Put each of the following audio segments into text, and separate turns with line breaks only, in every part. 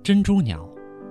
珍珠鸟。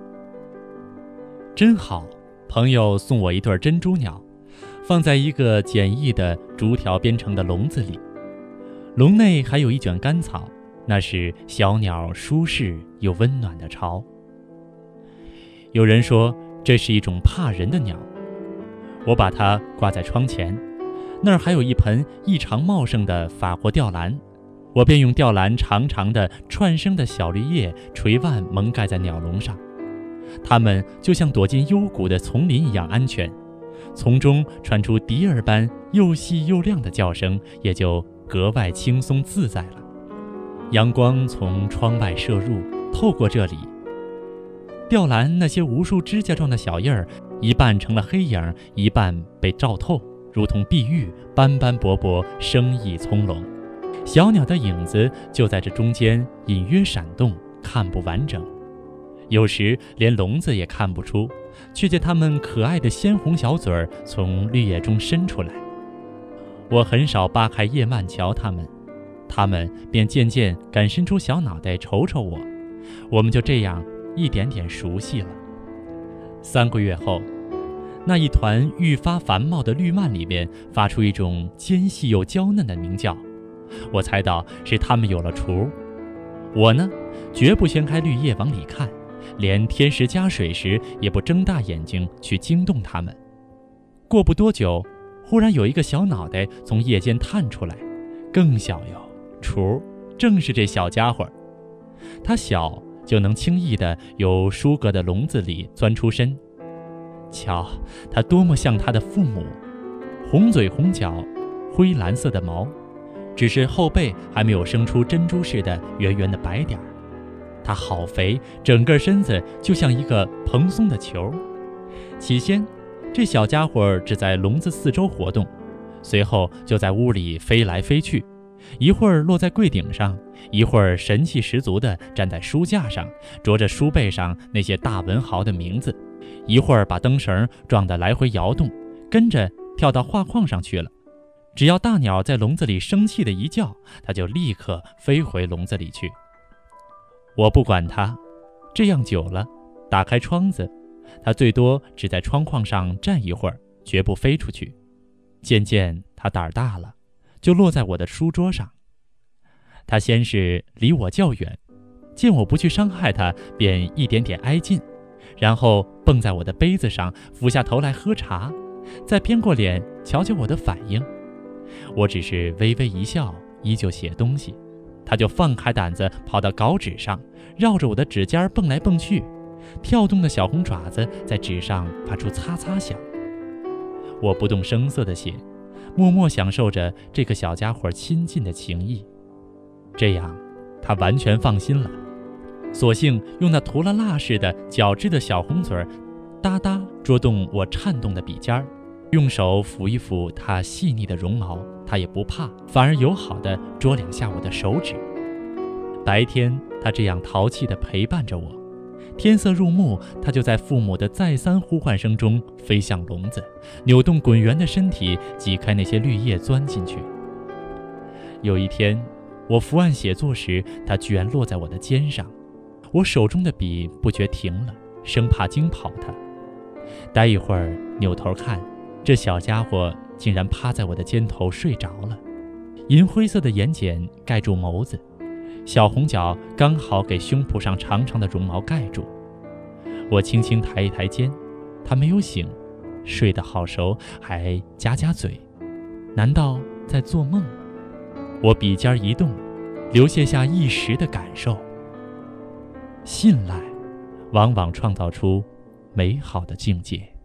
真好，朋友送我一对珍珠鸟，放在一个简易的竹条编成的笼子里，笼内还有一卷干草，那是小鸟舒适又温暖的巢。有人说这是一种怕人的鸟，我把它挂在窗前，那儿还有一盆异常茂盛的法国吊兰，我便用吊兰长长的串生的小绿叶垂蔓蒙盖在鸟笼上，它们就像躲进幽谷的丛林一样安全，从中传出笛儿般又细又亮的叫声，也就格外轻松自在了。阳光从窗外射入，透过这里，吊兰那些无数指甲状的小叶儿，一半成了黑影，一半被照透，如同碧玉，斑斑驳驳，生意葱茏。小鸟的影子就在这中间隐约闪动，看不完整，有时连笼子也看不出，却见它们可爱的鲜红小嘴儿从绿叶中伸出来。我很少扒开叶蔓瞧它们便渐渐敢伸出小脑袋瞅瞅我，我们就这样一点点熟悉了。3个月后，那一团愈发繁茂的绿蔓里面发出一种尖细又娇嫩的鸣叫，我猜到是它们有了雏。我呢，绝不掀开绿叶往里看，连添食加水时也不睁大眼睛去惊动它们。过不多久，忽然有一个小脑袋从叶间探出来，更小哟，雏正是这小家伙。它小就能轻易地由书阁的笼子里钻出身。瞧，它多么像它的父母，红嘴红脚，灰蓝色的毛，只是后背还没有生出珍珠似的圆圆的白点儿。它好肥，整个身子就像一个蓬松的球。起先，这小家伙只在笼子四周活动，随后就在屋里飞来飞去，一会儿落在柜顶上，一会儿神气十足地站在书架上，啄着书背上那些大文豪的名字，一会儿把灯绳撞得来回摇动，跟着跳到画框上去了。只要大鸟在笼子里生气的一叫，它就立刻飞回笼子里去。我不管它，这样久了，打开窗子，它最多只在窗框上站一会儿，绝不飞出去。渐渐它胆儿大了，就落在我的书桌上。它先是离我较远，见我不去伤害它，便一点点挨近，然后蹦在我的杯子上，俯下头来喝茶，再偏过脸瞧瞧我的反应。我只是微微一笑，依旧写东西，他就放开胆子跑到稿纸上，绕着我的指尖蹦来蹦去，跳动的小红爪子在纸上发出擦擦响。我不动声色地写，默默享受着这个小家伙亲近的情谊。这样他完全放心了，索性用那涂了蜡似的角质的小红嘴儿哒哒捉动我颤动的笔尖儿，用手抚一抚它细腻的绒毛，它也不怕，反而友好地捉两下我的手指。白天它这样淘气地陪伴着我，天色入暮，它就在父母的再三呼唤声中飞向笼子，扭动滚圆的身体，挤开那些绿叶钻进去。有一天，我伏案写作时，它居然落在我的肩上，我手中的笔不觉停了，生怕惊跑它。待一会儿扭头看，这小家伙竟然趴在我的肩头睡着了，银灰色的眼睑盖住眸子，小红脚刚好给胸脯上长长的绒毛盖住。我轻轻抬一抬肩，他没有醒，睡得好熟，还夹夹嘴，难道在做梦？我笔尖一动，流泻下一时的感受。信赖往往创造出美好的境界。